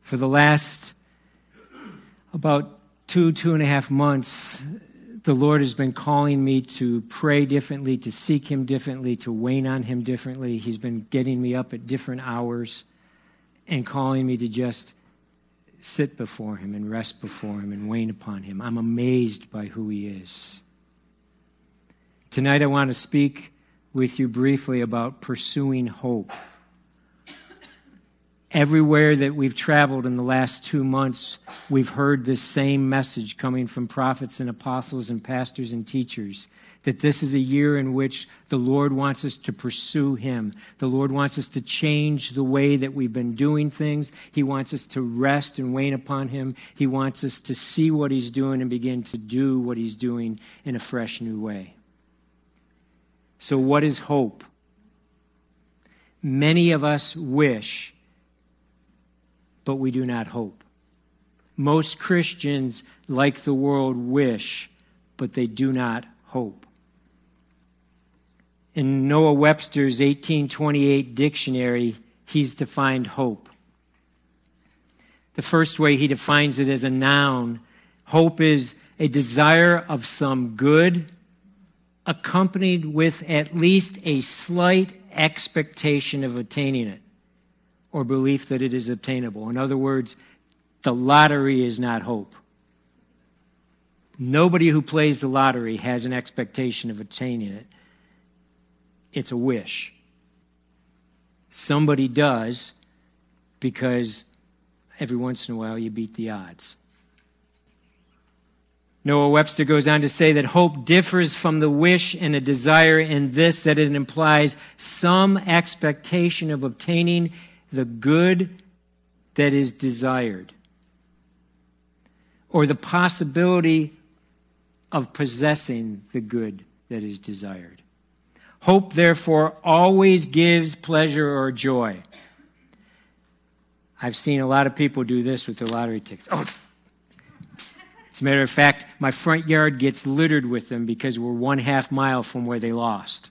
For the last about 2.5 months, the Lord has been calling me to pray differently, to seek Him differently, to wait on Him differently. He's been getting me up at different hours and calling me to just sit before Him and rest before Him and wait upon Him. I'm amazed by who He is. Tonight I want to speak with you briefly about pursuing hope. Everywhere that we've traveled in the last 2 months, we've heard this same message coming from prophets and apostles and pastors and teachers, that this is a year in which the Lord wants us to pursue Him. The Lord wants us to change the way that we've been doing things. He wants us to rest and wait upon Him. He wants us to see what He's doing and begin to do what He's doing in a fresh new way. So what is hope? Many of us wish, but we do not hope. Most Christians, like the world, wish, but they do not hope. In Noah Webster's 1828 dictionary, he's defined hope. The first way he defines it as a noun, hope is a desire of some good, accompanied with at least a slight expectation of attaining it, or belief that it is obtainable. In other words, the lottery is not hope. Nobody who plays the lottery has an expectation of attaining it. It's a wish. Somebody does, because every once in a while you beat the odds. Noah Webster goes on to say that hope differs from the wish and a desire in this, that it implies some expectation of obtaining the good that is desired, or the possibility of possessing the good that is desired. Hope, therefore, always gives pleasure or joy. I've seen a lot of people do this with their lottery tickets. Oh, as a matter of fact, my front yard gets littered with them because we're 1/2 mile from where they lost.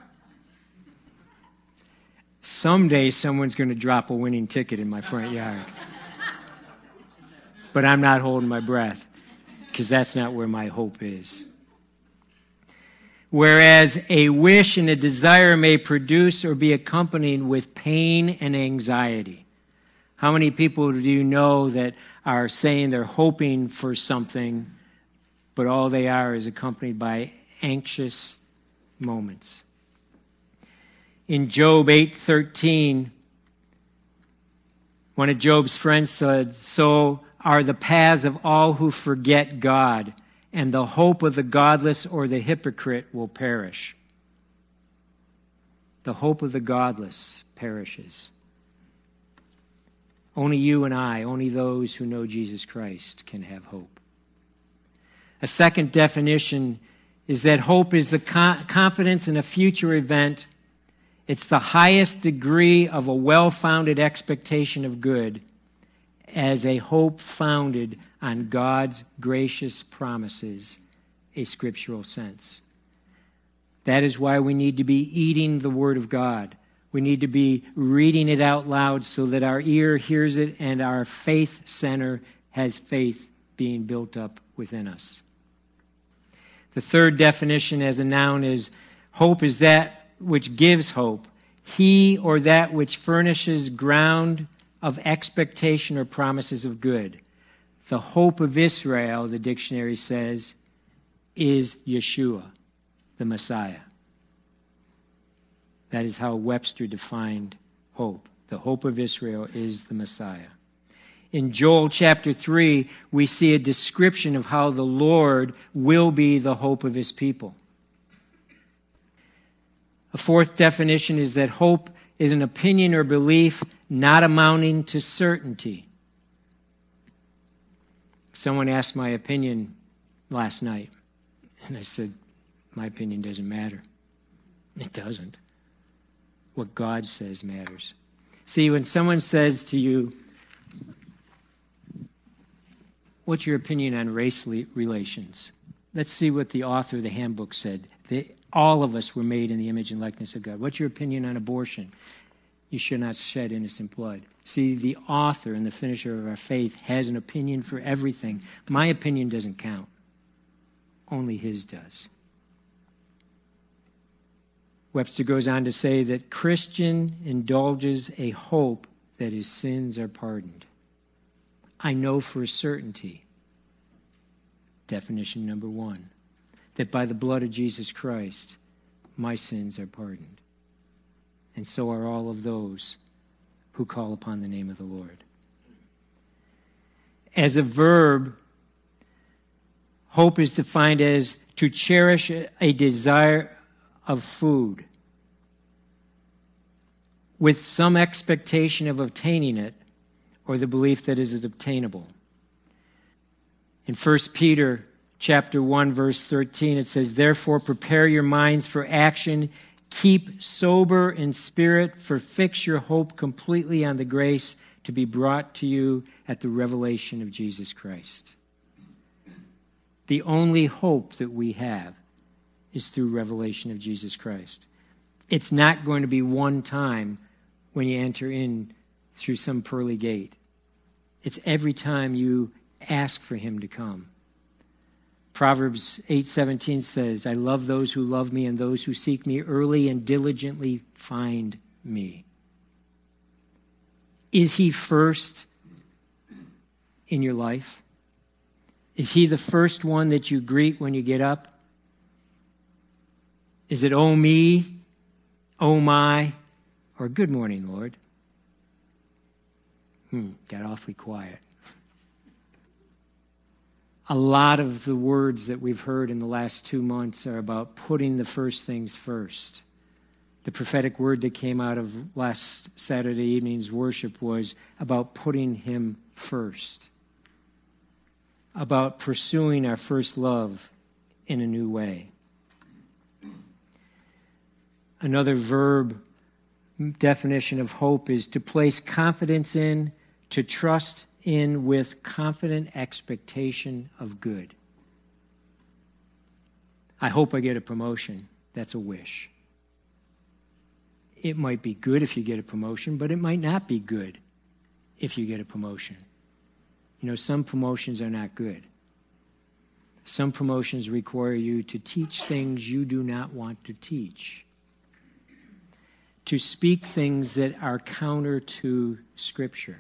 Someday someone's going to drop a winning ticket in my front yard. But I'm not holding my breath, because that's not where my hope is. Whereas a wish and a desire may produce or be accompanied with pain and anxiety. How many people do you know that are saying they're hoping for something, but all they are is accompanied by anxious moments? In Job 8:13, one of Job's friends said, "So are the paths of all who forget God, and the hope of the godless or the hypocrite will perish." The hope of the godless perishes. Only you and I, only those who know Jesus Christ can have hope. A second definition is that hope is the confidence in a future event. It's the highest degree of a well-founded expectation of good, as a hope founded on God's gracious promises, a scriptural sense. That is why we need to be eating the Word of God. We need to be reading it out loud so that our ear hears it and our faith center has faith being built up within us. The third definition as a noun is hope is that which gives hope. He or that which furnishes ground of expectation or promises of good. The hope of Israel, the dictionary says, is Yeshua, the Messiah. That is how Webster defined hope. The hope of Israel is the Messiah. In Joel chapter 3, we see a description of how the Lord will be the hope of His people. A fourth definition is that hope is an opinion or belief not amounting to certainty. Someone asked my opinion last night, and I said, my opinion doesn't matter. It doesn't. What God says matters. See, when someone says to you, what's your opinion on race relations? Let's see what the author of the handbook said. All of us were made in the image and likeness of God. What's your opinion on abortion? You should not shed innocent blood. See, the author and the finisher of our faith has an opinion for everything. My opinion doesn't count. Only his does. Webster goes on to say that Christian indulges a hope that his sins are pardoned. I know for a certainty, definition number 1, that by the blood of Jesus Christ, my sins are pardoned. And so are all of those who call upon the name of the Lord. As a verb, hope is defined as to cherish a desire of food with some expectation of obtaining it or the belief that it is obtainable. In 1 Peter chapter 1, verse 13, it says, "Therefore prepare your minds for action. Keep sober in spirit, for fix your hope completely on the grace to be brought to you at the revelation of Jesus Christ." The only hope that we have is through revelation of Jesus Christ. It's not going to be one time when you enter in through some pearly gate. It's every time you ask for him to come. Proverbs 8:17 says, "I love those who love me, and those who seek me early and diligently find me." Is he first in your life? Is he the first one that you greet when you get up? Is it, "Oh me, oh my," or "Good morning, Lord"? Got awfully quiet. A lot of the words that we've heard in the last 2 months are about putting the first things first. The prophetic word that came out of last Saturday evening's worship was about putting him first, about pursuing our first love in a new way. Another verb definition of hope is to place confidence in, to trust in with confident expectation of good. I hope I get a promotion. That's a wish. It might be good if you get a promotion, but it might not be good if you get a promotion. You know, some promotions are not good. Some promotions require you to teach things you do not want to teach, to speak things that are counter to Scripture.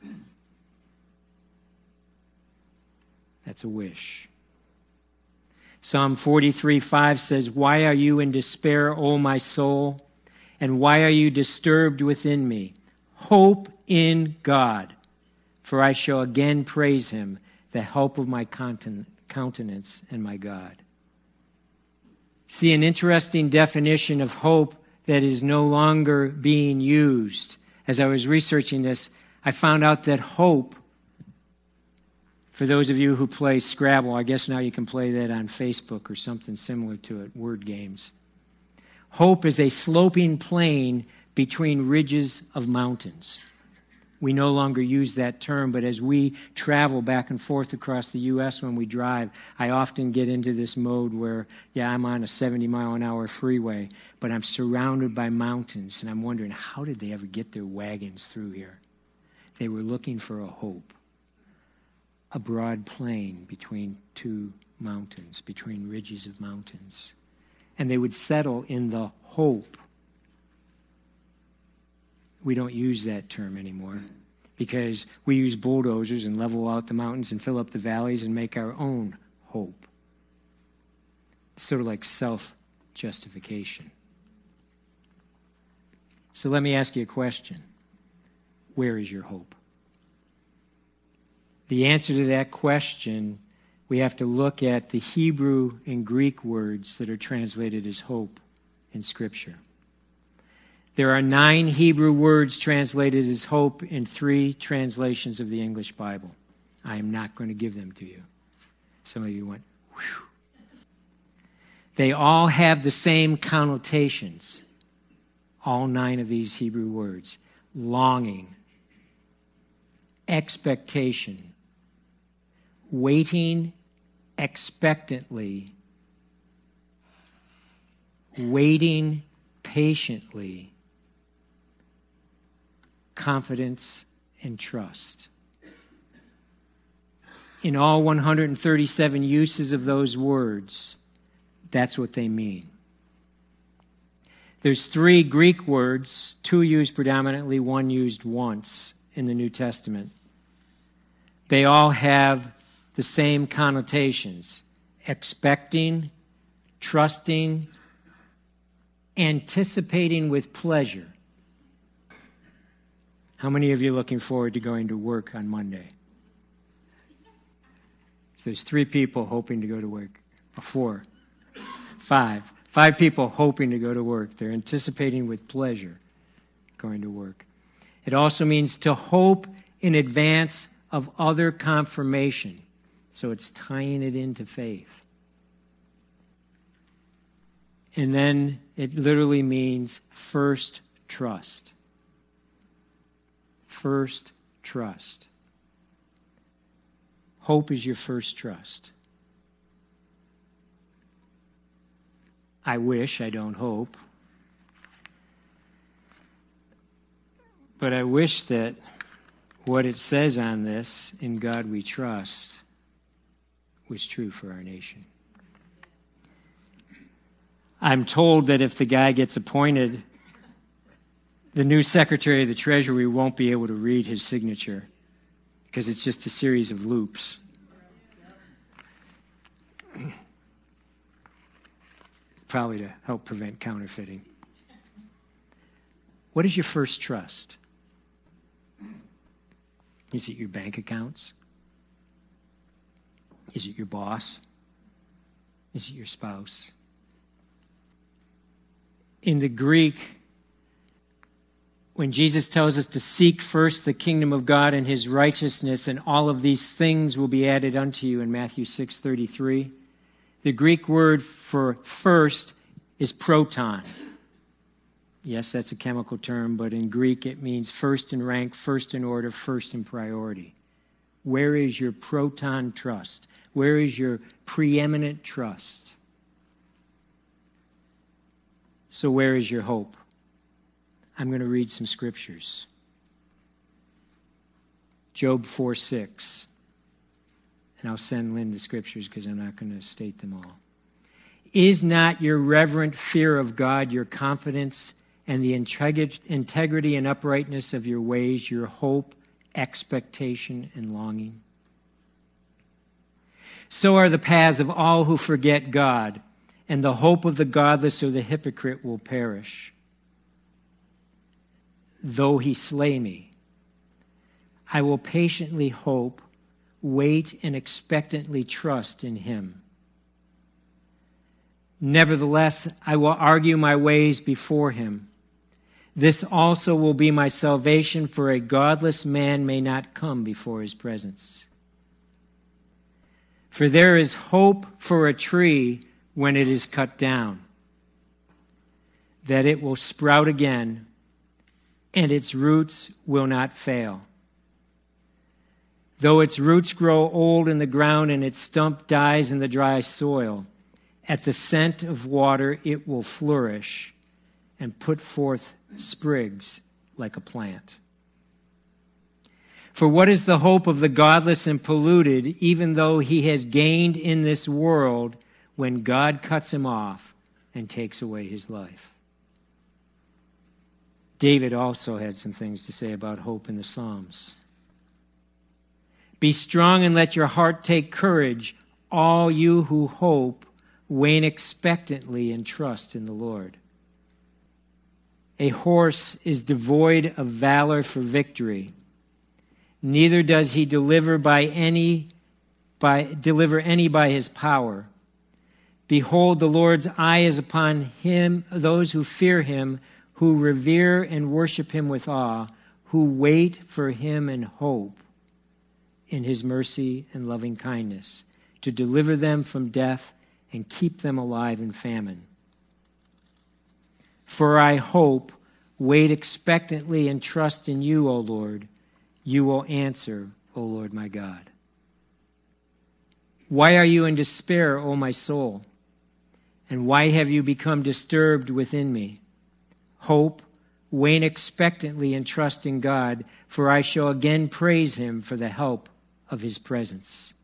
That's a wish. Psalm 43:5 says, "Why are you in despair, O my soul? And why are you disturbed within me? Hope in God, for I shall again praise him, the help of my countenance and my God." See, an interesting definition of hope that is no longer being used. As I was researching this, I found out that hope, for those of you who play Scrabble, I guess now you can play that on Facebook or something similar to it, word games. Hope is a sloping plain between ridges of mountains. We no longer use that term, but as we travel back and forth across the U.S. when we drive, I often get into this mode where, I'm on a 70-mile-an-hour freeway, but I'm surrounded by mountains, and I'm wondering, how did they ever get their wagons through here? They were looking for a hope. A broad plain between two mountains, between ridges of mountains. And they would settle in the hope. We don't use that term anymore because we use bulldozers and level out the mountains and fill up the valleys and make our own hope. It's sort of like self-justification. So let me ask you a question. Where is your hope? The answer to that question, we have to look at the Hebrew and Greek words that are translated as hope in Scripture. There are 9 Hebrew words translated as hope in 3 translations of the English Bible. I am not going to give them to you. Some of you went, whew. They all have the same connotations, all 9 of these Hebrew words. Longing, expectation, waiting expectantly, waiting patiently, confidence, and trust. In all 137 uses of those words, that's what they mean. There's 3 Greek words, 2 used predominantly, 1 used once in the New Testament. They all have the same connotations: expecting, trusting, anticipating with pleasure. How many of you are looking forward to going to work on Monday? There's 3 people hoping to go to work. 4. 5. 5 people hoping to go to work. They're anticipating with pleasure going to work. It also means to hope in advance of other confirmation. So it's tying it into faith. And then it literally means first trust. First trust. Hope is your first trust. I wish, I don't hope. But I wish that what it says on this, "In God we trust," was true for our nation. I'm told that if the guy gets appointed, the new Secretary of the Treasury won't be able to read his signature because it's just a series of loops. Probably to help prevent counterfeiting. What is your first trust? Is it your bank accounts? Is it your boss? Is it your spouse? In the Greek, when Jesus tells us to seek first the kingdom of God and his righteousness, and all of these things will be added unto you in Matthew 6:33, the Greek word for first is proton. Yes, that's a chemical term, but in Greek it means first in rank, first in order, first in priority. Where is your proton trust? Where is your preeminent trust? So where is your hope? I'm going to read some scriptures. Job 4:6. And I'll send Lynn the scriptures because I'm not going to state them all. Is not your reverent fear of God your confidence, and the integrity and uprightness of your ways your hope, expectation, and longing? So are the paths of all who forget God, and the hope of the godless or the hypocrite will perish. Though he slay me, I will patiently hope, wait, and expectantly trust in him. Nevertheless, I will argue my ways before him. This also will be my salvation, for a godless man may not come before his presence. For there is hope for a tree when it is cut down, that it will sprout again, and its roots will not fail. Though its roots grow old in the ground and its stump dies in the dry soil, at the scent of water it will flourish and put forth sprigs like a plant. For what is the hope of the godless and polluted, even though he has gained in this world, when God cuts him off and takes away his life? David also had some things to say about hope in the Psalms. Be strong and let your heart take courage, all you who hope, wait expectantly and trust in the Lord. A horse is devoid of valor for victory. Neither does he deliver any by his power. Behold, the Lord's eye is upon him, those who fear him, who revere and worship him with awe, who wait for him in hope in his mercy and loving kindness, to deliver them from death and keep them alive in famine. For I hope, wait expectantly and trust in you, O Lord. You will answer, O Lord my God. Why are you in despair, O my soul? And why have you become disturbed within me? Hope, wait expectantly and trust in God, for I shall again praise him for the help of his presence.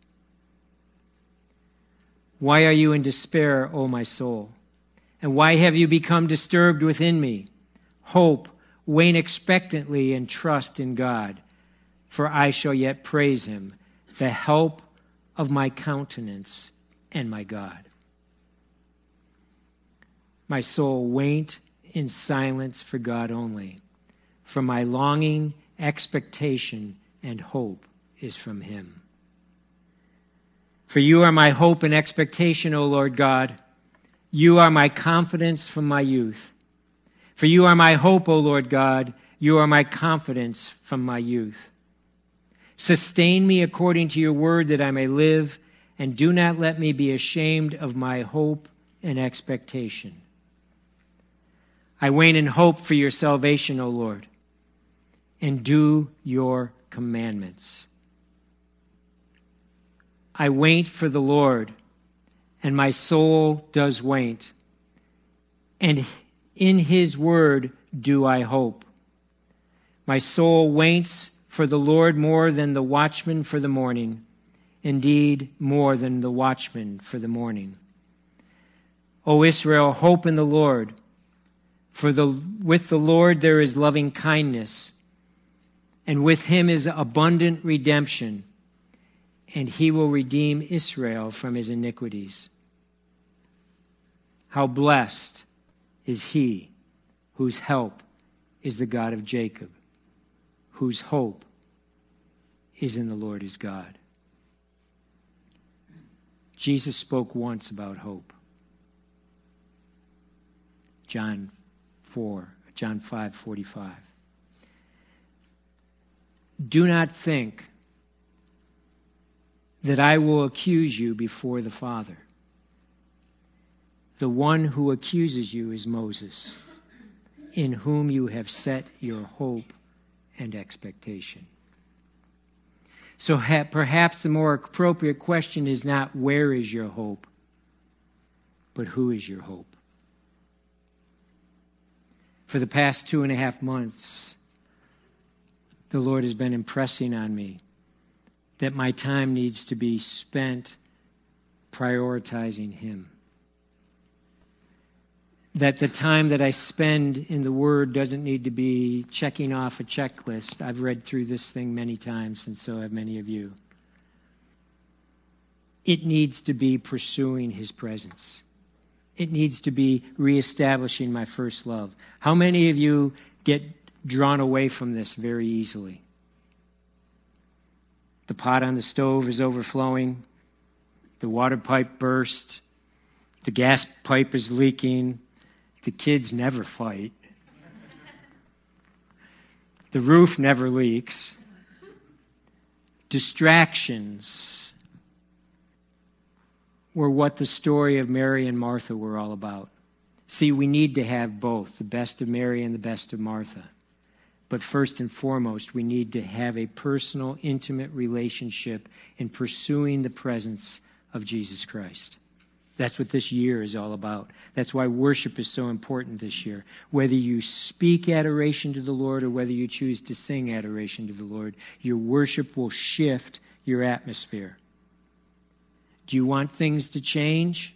Why are you in despair, O my soul? And why have you become disturbed within me? Hope, wait expectantly and trust in God, for I shall yet praise him, the help of my countenance and my God. My soul, wait in silence for God only, for my longing, expectation, and hope is from him. For you are my hope and expectation, O Lord God. You are my confidence from my youth. For you are my hope, O Lord God. You are my confidence from my youth. Sustain me according to your word that I may live, and do not let me be ashamed of my hope and expectation. I wait in hope for your salvation, O Lord, and do your commandments. I wait for the Lord, and my soul does wait, and in his word do I hope. My soul waits for the Lord more than the watchman for the morning, indeed more than the watchman for the morning. O Israel, hope in the Lord, for with the Lord there is loving kindness, and with him is abundant redemption, and he will redeem Israel from his iniquities. How blessed is he whose help is the God of Jacob, whose hope is in the Lord his God. Jesus spoke once about hope. John 5:45. Do not think that I will accuse you before the Father. The one who accuses you is Moses, in whom you have set your hope and expectation. So perhaps the more appropriate question is not where is your hope, but who is your hope? For the past 2.5 months, the Lord has been impressing on me that my time needs to be spent prioritizing him. That the time that I spend in the Word doesn't need to be checking off a checklist. I've read through this thing many times, and so have many of you. It needs to be pursuing his presence. It needs to be reestablishing my first love. How many of you get drawn away from this very easily? The pot on the stove is overflowing. The water pipe burst. The gas pipe is leaking. The kids never fight. The roof never leaks. Distractions were what the story of Mary and Martha were all about. See, we need to have both, the best of Mary and the best of Martha. But first and foremost, we need to have a personal, intimate relationship in pursuing the presence of Jesus Christ. That's what this year is all about. That's why worship is so important this year. Whether you speak adoration to the Lord or whether you choose to sing adoration to the Lord, your worship will shift your atmosphere. Do you want things to change?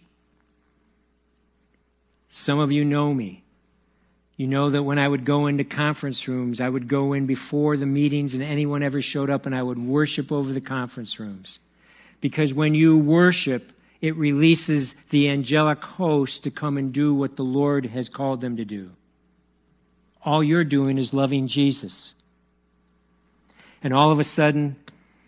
Some of you know me. You know that when I would go into conference rooms, I would go in before the meetings and anyone ever showed up, and I would worship over the conference rooms. Because when you worship, it releases the angelic host to come and do what the Lord has called them to do. All you're doing is loving Jesus. And all of a sudden,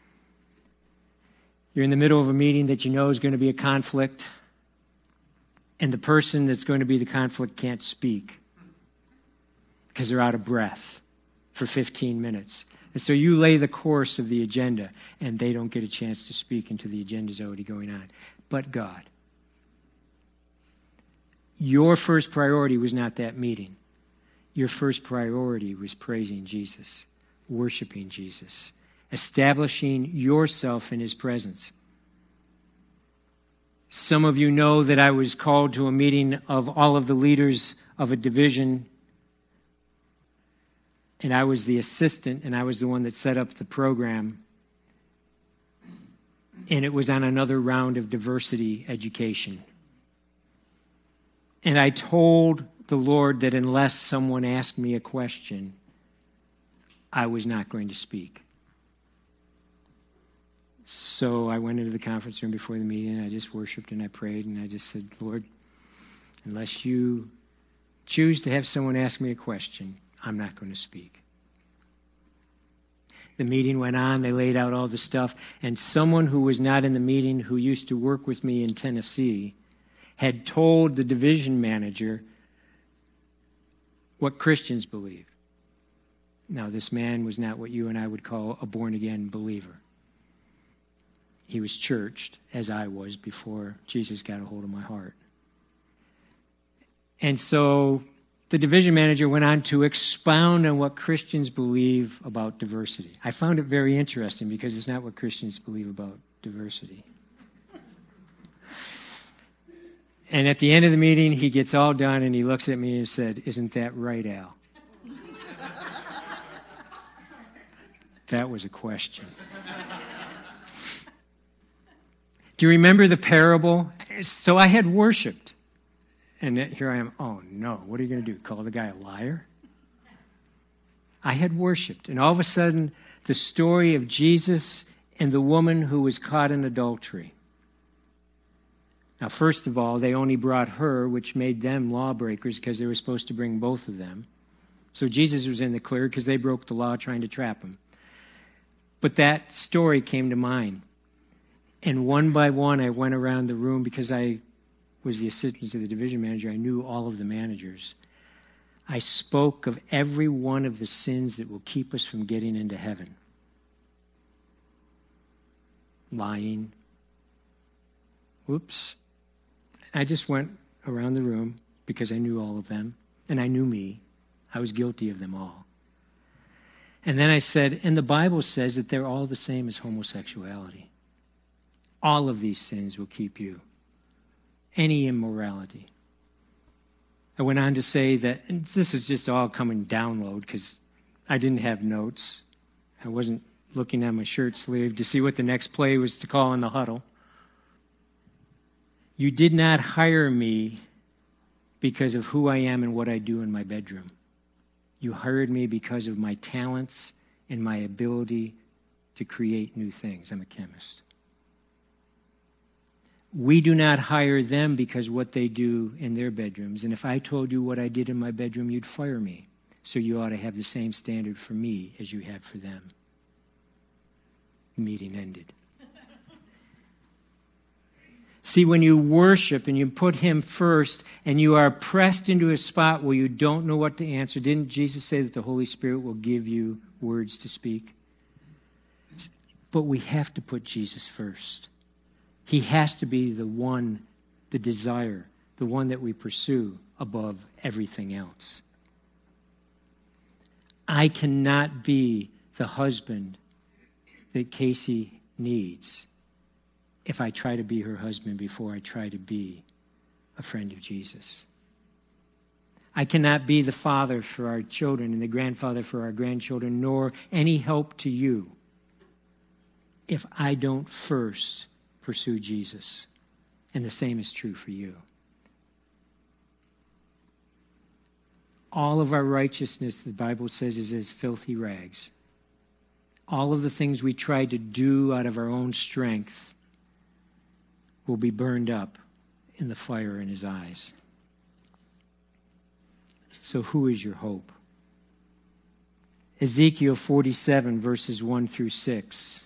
you're in the middle of a meeting that you know is going to be a conflict, and the person that's going to be the conflict can't speak because they're out of breath for 15 minutes. And so you lay the course of the agenda, and they don't get a chance to speak until the agenda's already going on. But God. Your first priority was not that meeting. Your first priority was praising Jesus, worshiping Jesus, establishing yourself in his presence. Some of you know that I was called to a meeting of all of the leaders of a division And I was the assistant, and I was the one that set up the program. And it was on another round of diversity education. And I told the Lord that unless someone asked me a question, I was not going to speak. So I went into the conference room before the meeting, and I just worshiped and I prayed, and I just said, Lord, unless you choose to have someone ask me a question, I'm not going to speak. The meeting went on. They laid out all the stuff. And someone who was not in the meeting, who used to work with me in Tennessee, had told the division manager what Christians believe. Now, this man was not what you and I would call a born-again believer. He was churched, as I was, before Jesus got a hold of my heart. And so the division manager went on to expound on what Christians believe about diversity. I found it very interesting because it's not what Christians believe about diversity. And at the end of the meeting, he gets all done and he looks at me and said, "Isn't that right, Al?" That was a question. Do you remember the parable? So I had worshiped. And here I am, oh no, what are you going to do? Call the guy a liar? I had worshiped. And all of a sudden, the story of Jesus and the woman who was caught in adultery. Now, first of all, they only brought her, which made them lawbreakers because they were supposed to bring both of them. So Jesus was in the clear because they broke the law trying to trap him. But that story came to mind. And one by one, I went around the room because I was the assistant to the division manager. I knew all of the managers. I spoke of every one of the sins that will keep us from getting into heaven. Lying. Whoops. I just went around the room because I knew all of them, and I knew me. I was guilty of them all. And then I said, and the Bible says that they're all the same as homosexuality. All of these sins will keep you. Any immorality. I went on to say that, and this is just all coming download because I didn't have notes. I wasn't looking at my shirt sleeve to see what the next play was to call in the huddle. You did not hire me because of who I am and what I do in my bedroom. You hired me because of my talents and my ability to create new things. I'm a chemist. We do not hire them because what they do in their bedrooms. And if I told you what I did in my bedroom, you'd fire me. So you ought to have the same standard for me as you have for them. The meeting ended. See, when you worship and you put him first and you are pressed into a spot where you don't know what to answer, didn't Jesus say that the Holy Spirit will give you words to speak? But we have to put Jesus first. He has to be the one, the desire, the one that we pursue above everything else. I cannot be the husband that Casey needs if I try to be her husband before I try to be a friend of Jesus. I cannot be the father for our children and the grandfather for our grandchildren, nor any help to you if I don't first pursue Jesus. And the same is true for you. All of our righteousness, the Bible says, is as filthy rags. All of the things we try to do out of our own strength will be burned up in the fire in his eyes. So who is your hope? Ezekiel 47, verses 1 through 6.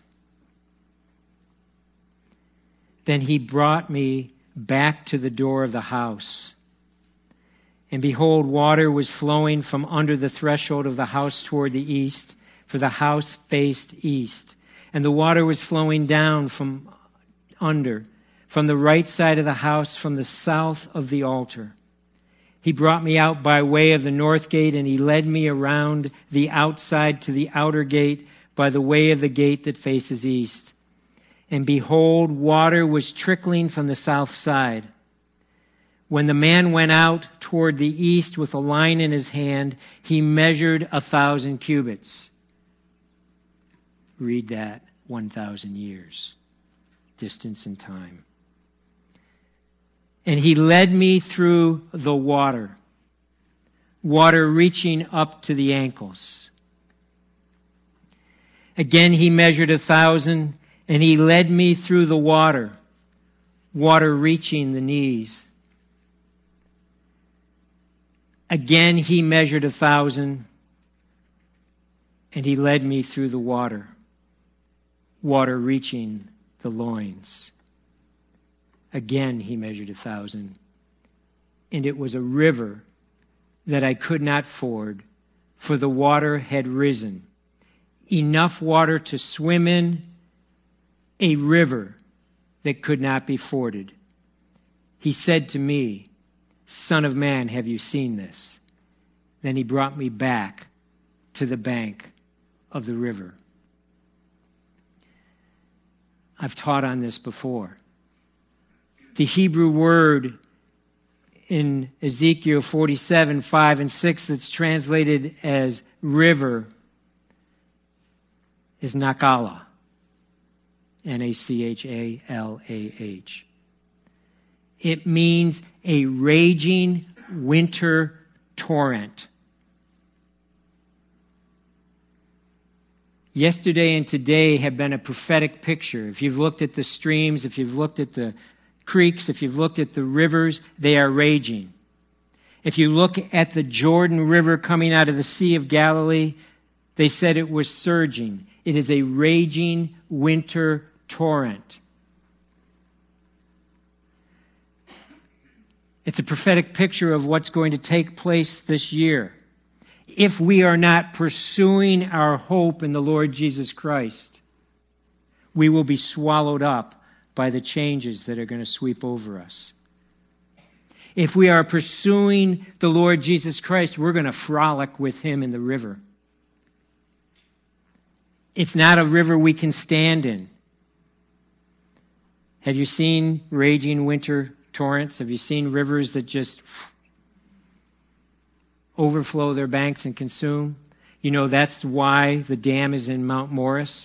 Then he brought me back to the door of the house. And behold, water was flowing from under the threshold of the house toward the east, for the house faced east. And the water was flowing down from under, from the right side of the house, from the south of the altar. He brought me out by way of the north gate, and he led me around the outside to the outer gate by the way of the gate that faces east. And behold, water was trickling from the south side. When the man went out toward the east with a line in his hand, he measured 1,000 cubits. Read that, 1,000 years, distance and time. And he led me through the water reaching up to the ankles. Again he measured 1,000, and he led me through the water reaching the knees. Again he measured 1,000, and he led me through the water reaching the loins. Again he measured 1,000, and it was a river that I could not ford, for the water had risen, enough water to swim in, a river that could not be forded. He said to me, Son of man, have you seen this? Then he brought me back to the bank of the river. I've taught on this before. The Hebrew word in Ezekiel 47, 5 and 6 that's translated as river is Nakala. N-A-C-H-A-L-A-H. It means a raging winter torrent. Yesterday and today have been a prophetic picture. If you've looked at the streams, if you've looked at the creeks, if you've looked at the rivers, they are raging. If you look at the Jordan River coming out of the Sea of Galilee, they said it was surging. It is a raging winter torrent. It's a prophetic picture of what's going to take place this year. If we are not pursuing our hope in the Lord Jesus Christ, we will be swallowed up by the changes that are going to sweep over us. If we are pursuing the Lord Jesus Christ, we're going to frolic with him in the river. It's not a river we can stand in. Have you seen raging winter torrents? Have you seen rivers that just overflow their banks and consume? You know, that's why the dam is in Mount Morris.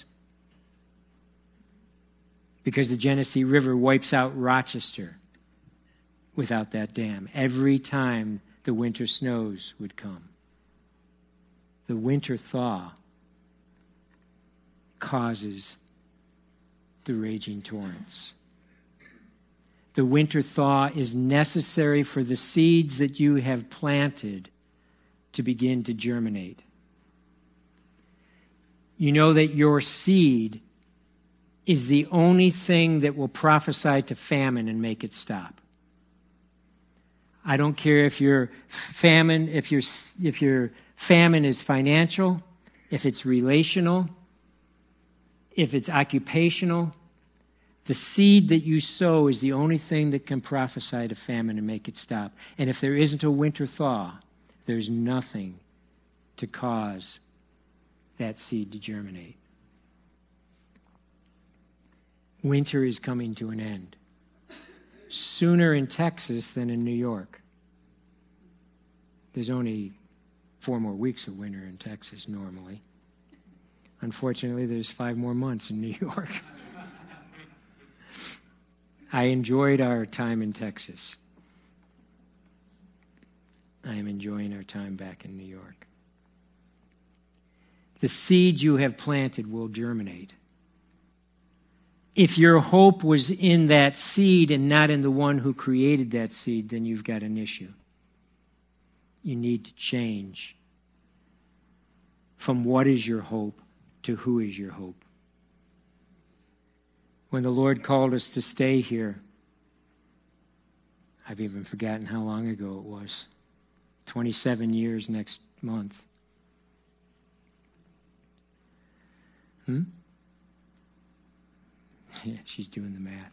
Because the Genesee River wipes out Rochester without that dam. Every time the winter snows would come. The winter thaw causes the raging torrents. The winter thaw is necessary for the seeds that you have planted to begin to germinate. You know that your seed is the only thing that will prophesy to famine and make it stop. I don't care if your famine is financial, if it's relational, if it's occupational. The seed that you sow is the only thing that can prophesy to famine and make it stop. And if there isn't a winter thaw, there's nothing to cause that seed to germinate. Winter is coming to an end. Sooner in Texas than in New York. There's only 4 more weeks of winter in Texas normally. Unfortunately, there's 5 more months in New York. I enjoyed our time in Texas. I am enjoying our time back in New York. The seed you have planted will germinate. If your hope was in that seed and not in the one who created that seed, then you've got an issue. You need to change from what is your hope to who is your hope. When the Lord called us to stay here, I've even forgotten how long ago it was. 27 years next month. Yeah, she's doing the math.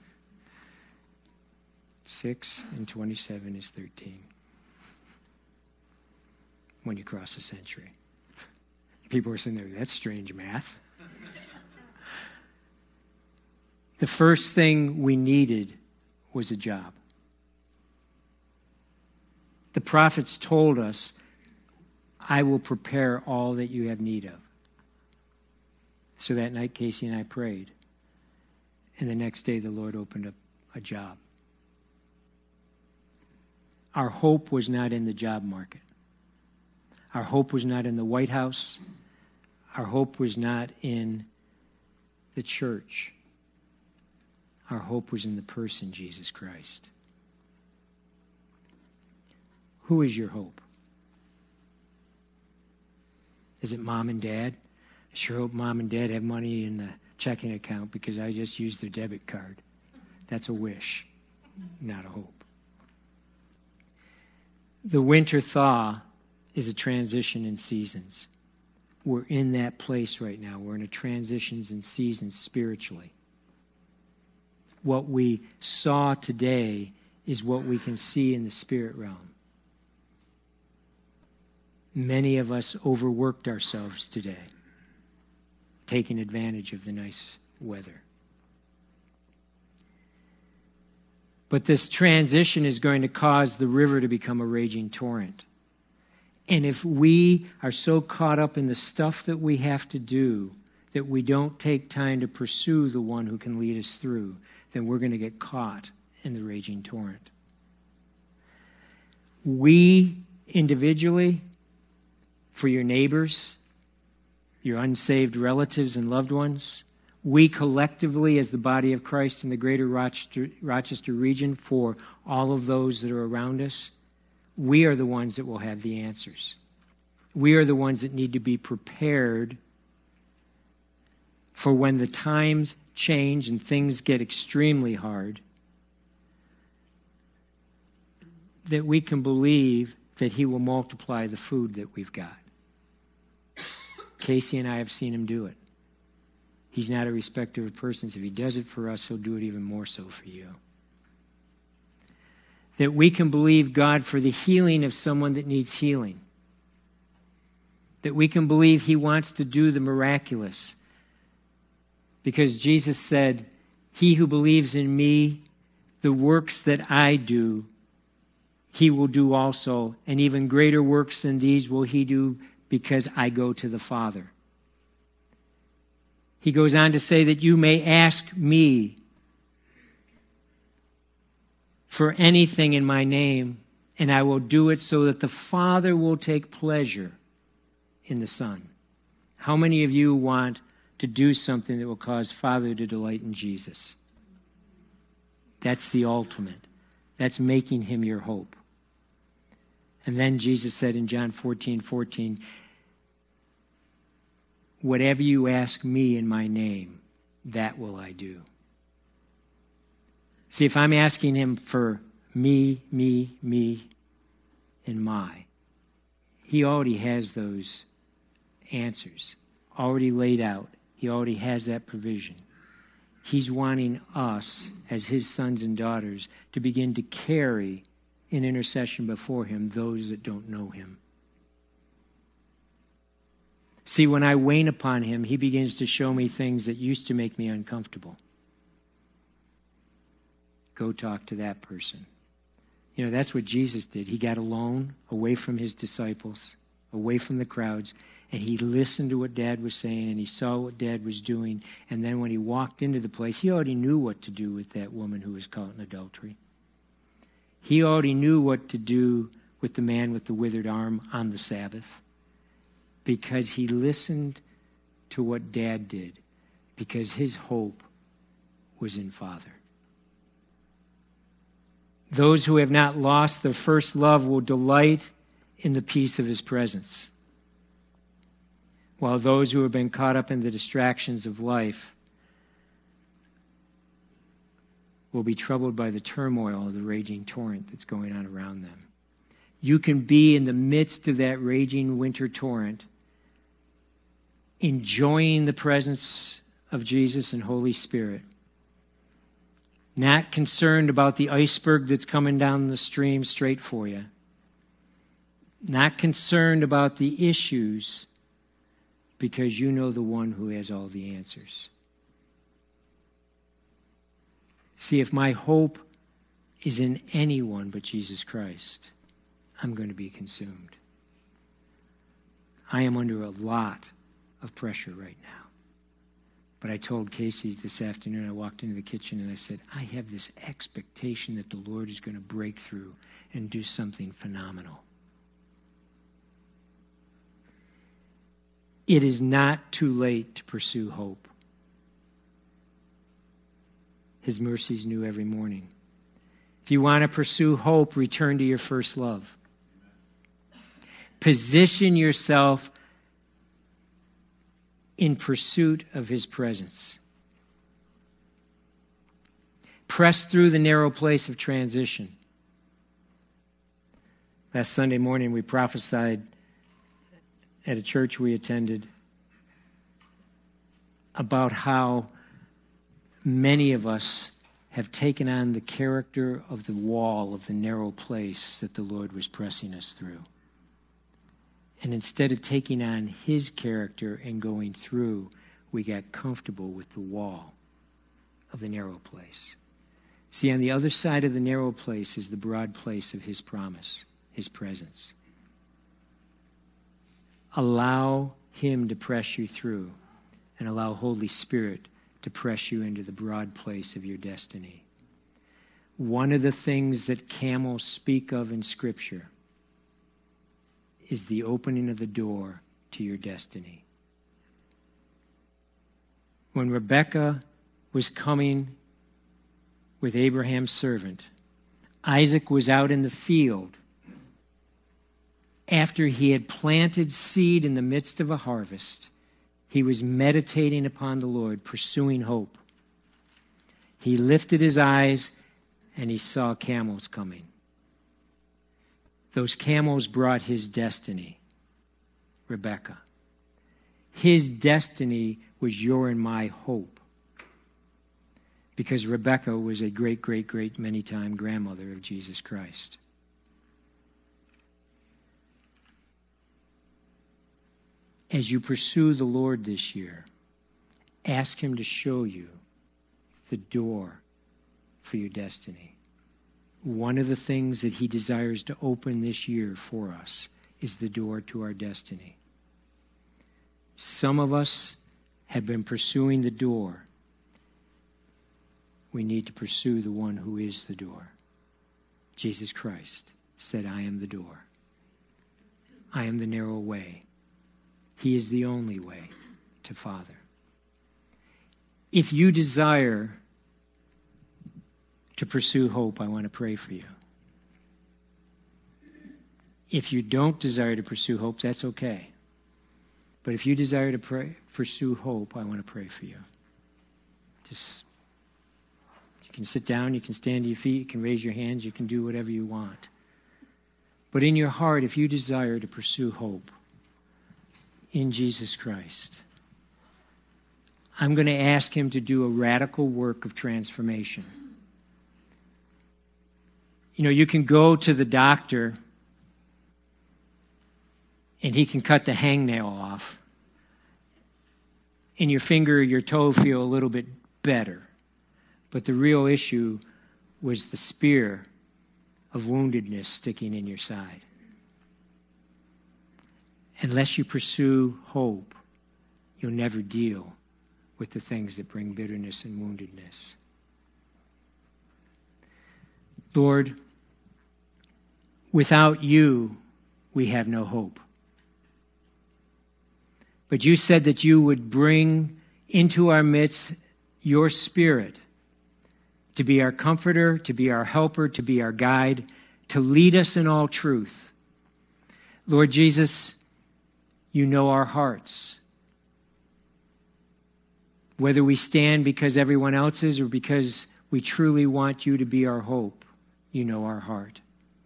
6 and 27 is 13. When you cross a century. People are sitting there, that's strange math. The first thing we needed was a job. The prophets told us, I will prepare all that you have need of. So that night, Casey and I prayed. And the next day, the Lord opened up a job. Our hope was not in the job market. Our hope was not in the White House. Our hope was not in the church. Our hope was in the person, Jesus Christ. Who is your hope? Is it mom and dad? I sure hope mom and dad have money in the checking account because I just used their debit card. That's a wish, not a hope. The winter thaw is a transition in seasons. We're in that place right now. We're in a transitions in seasons spiritually. What we saw today is what we can see in the spirit realm. Many of us overworked ourselves today, taking advantage of the nice weather. But this transition is going to cause the river to become a raging torrent. And if we are so caught up in the stuff that we have to do that we don't take time to pursue the one who can lead us through, then we're going to get caught in the raging torrent. We individually, for your neighbors, your unsaved relatives and loved ones, we collectively as the body of Christ in the greater Rochester region, for all of those that are around us, we are the ones that will have the answers. We are the ones that need to be prepared for when the times change and things get extremely hard, that we can believe that he will multiply the food that we've got. Casey and I have seen him do it. He's not a respecter of persons. If he does it for us, he'll do it even more so for you. That we can believe God for the healing of someone that needs healing. That we can believe he wants to do the miraculous. Because Jesus said, he who believes in me, the works that I do, he will do also. And even greater works than these will he do because I go to the Father. He goes on to say that you may ask me for anything in my name, and I will do it so that the Father will take pleasure in the Son. How many of you want to do something that will cause Father to delight in Jesus? That's the ultimate. That's making him your hope. And then Jesus said in John 14:14, whatever you ask me in my name, that will I do. See, if I'm asking him for me, and my, he already has those answers already laid out. He already has that provision. He's wanting us, as his sons and daughters, to begin to carry in intercession before him those that don't know him. See, when I wane upon him, he begins to show me things that used to make me uncomfortable. Go talk to that person. You know, that's what Jesus did. He got alone, away from his disciples, away from the crowds, and he listened to what Dad was saying, and he saw what Dad was doing. And then when he walked into the place, he already knew what to do with that woman who was caught in adultery. He already knew what to do with the man with the withered arm on the Sabbath, because he listened to what Dad did, because his hope was in Father. Those who have not lost their first love will delight in the peace of his presence, while those who have been caught up in the distractions of life will be troubled by the turmoil of the raging torrent that's going on around them. You can be in the midst of that raging winter torrent, enjoying the presence of Jesus and Holy Spirit, not concerned about the iceberg that's coming down the stream straight for you, not concerned about the issues, because you know the one who has all the answers. See, if my hope is in anyone but Jesus Christ, I'm going to be consumed. I am under a lot of pressure right now. But I told Casey this afternoon, I walked into the kitchen and I said, I have this expectation that the Lord is going to break through and do something phenomenal. It is not too late to pursue hope. His mercies new every morning. If you want to pursue hope, return to your first love. Position yourself in pursuit of his presence. Press through the narrow place of transition. Last Sunday morning, we prophesied at a church we attended about how many of us have taken on the character of the wall of the narrow place that the Lord was pressing us through. And instead of taking on his character and going through, we got comfortable with the wall of the narrow place. See, on the other side of the narrow place is the broad place of his promise, his presence. Allow him to press you through and allow Holy Spirit to press you into the broad place of your destiny. One of the things that camels speak of in Scripture is the opening of the door to your destiny. When Rebekah was coming with Abraham's servant, Isaac was out in the field after he had planted seed in the midst of a harvest. He was meditating upon the Lord, pursuing hope. He lifted his eyes and he saw camels coming. Those camels brought his destiny, Rebekah. His destiny was your and my hope, because Rebekah was a great, great, great many-time grandmother of Jesus Christ. As you pursue the Lord this year, ask him to show you the door for your destiny. One of the things that he desires to open this year for us is the door to our destiny. Some of us have been pursuing the door. We need to pursue the one who is the door. Jesus Christ said, I am the door. I am the narrow way. He is the only way to Father. If you desire to pursue hope, I want to pray for you. If you don't desire to pursue hope, that's okay. But if you desire to pursue hope, I want to pray for you. Just, you can sit down, you can stand to your feet, you can raise your hands, you can do whatever you want. But in your heart, if you desire to pursue hope in Jesus Christ, I'm going to ask him to do a radical work of transformation. You know, you can go to the doctor and he can cut the hangnail off, and your finger or your toe feel a little bit better. But the real issue was the spear of woundedness sticking in your side. Unless you pursue hope, you'll never deal with the things that bring bitterness and woundedness. Lord, without you, we have no hope. But you said that you would bring into our midst your Spirit to be our comforter, to be our helper, to be our guide, to lead us in all truth. Lord Jesus, you know our hearts. Whether we stand because everyone else is or because we truly want you to be our hope, you know our heart.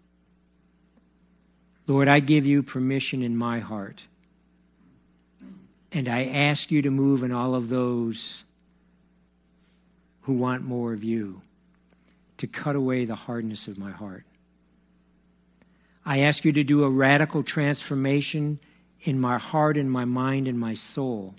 Lord, I give you permission in my heart. And I ask you to move in all of those who want more of you, to cut away the hardness of my heart. I ask you to do a radical transformation in my heart and my mind and my soul.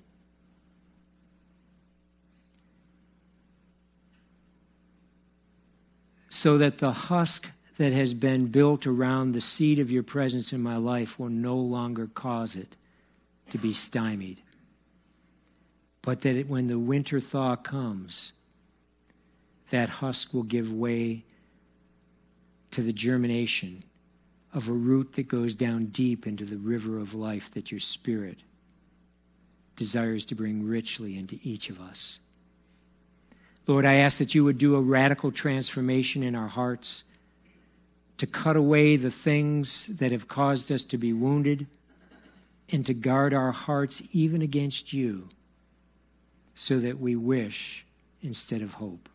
So that the husk that has been built around the seed of your presence in my life will no longer cause it to be stymied. But that when the winter thaw comes, that husk will give way to the germination of a root that goes down deep into the river of life that your Spirit desires to bring richly into each of us. Lord, I ask that you would do a radical transformation in our hearts to cut away the things that have caused us to be wounded and to guard our hearts even against you so that we wish instead of hope.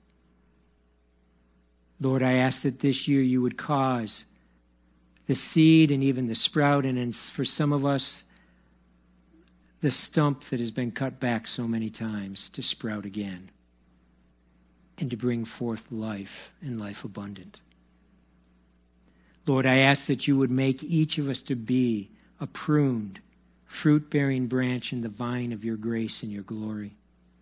Lord, I ask that this year you would cause the seed and even the sprout, and for some of us, the stump that has been cut back so many times to sprout again and to bring forth life and life abundant. Lord, I ask that you would make each of us to be a pruned, fruit-bearing branch in the vine of your grace and your glory.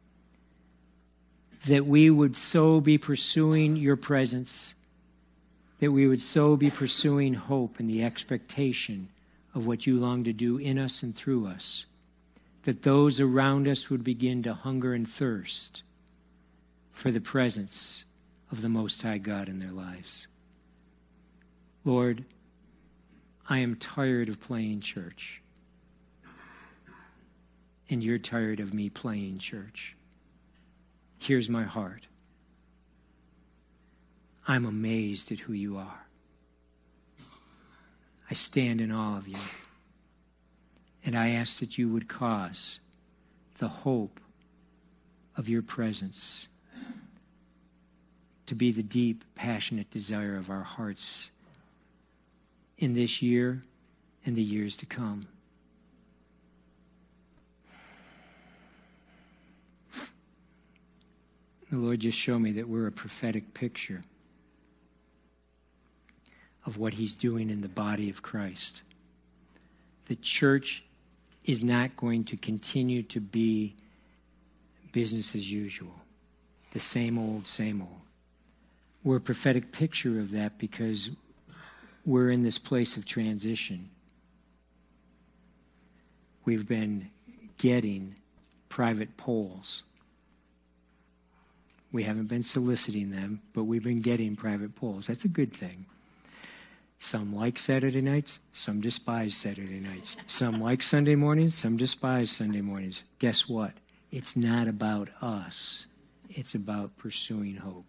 That we would so be pursuing your presence, that we would so be pursuing hope and the expectation of what you long to do in us and through us, that those around us would begin to hunger and thirst for the presence of the Most High God in their lives. Lord, I am tired of playing church, and you're tired of me playing church. Here's my heart. I'm amazed at who you are. I stand in awe of you. And I ask that you would cause the hope of your presence to be the deep, passionate desire of our hearts in this year and the years to come. The Lord just showed me that we're a prophetic picture of what he's doing in the body of Christ. The church is not going to continue to be business as usual, the same old, same old. We're a prophetic picture of that because we're in this place of transition. We've been getting private polls. We haven't been soliciting them, but we've been getting private polls. That's a good thing. Some like Saturday nights, some despise Saturday nights. Some like Sunday mornings, some despise Sunday mornings. Guess what? It's not about us. It's about pursuing hope.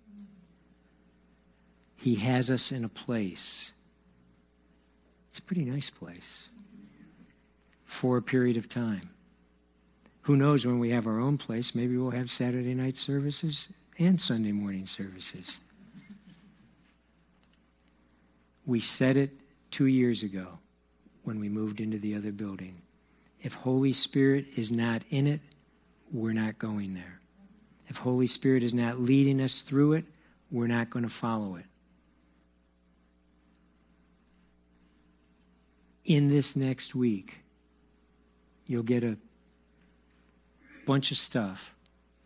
He has us in a place. It's a pretty nice place for a period of time. Who knows, when we have our own place, maybe we'll have Saturday night services and Sunday morning services. We said it 2 years ago when we moved into the other building. If Holy Spirit is not in it, we're not going there. If Holy Spirit is not leading us through it, we're not going to follow it. In this next week, you'll get a bunch of stuff.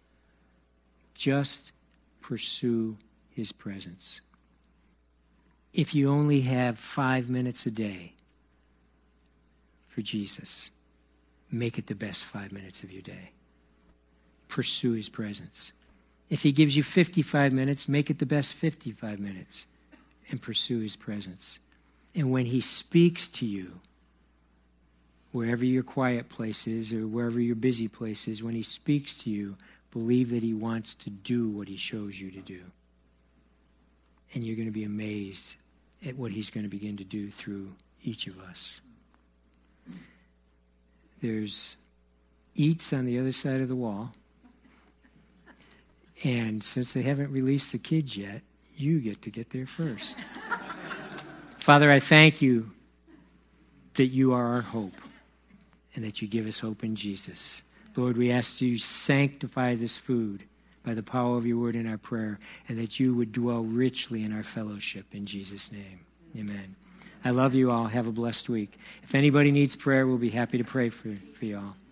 Just pursue his presence. If you only have 5 minutes a day for Jesus, make it the best 5 minutes of your day. Pursue his presence. If he gives you 55 minutes, make it the best 55 minutes and pursue his presence. And when he speaks to you, wherever your quiet place is or wherever your busy place is, when he speaks to you, believe that he wants to do what he shows you to do. And you're going to be amazed at what he's going to begin to do through each of us. There's eats on the other side of the wall. And since they haven't released the kids yet, you get to get there first. Father, I thank you that you are our hope and that you give us hope in Jesus. Lord, we ask you to sanctify this food by the power of your word in our prayer, and that you would dwell richly in our fellowship in Jesus' name. Amen. I love you all. Have a blessed week. If anybody needs prayer, we'll be happy to pray for you all.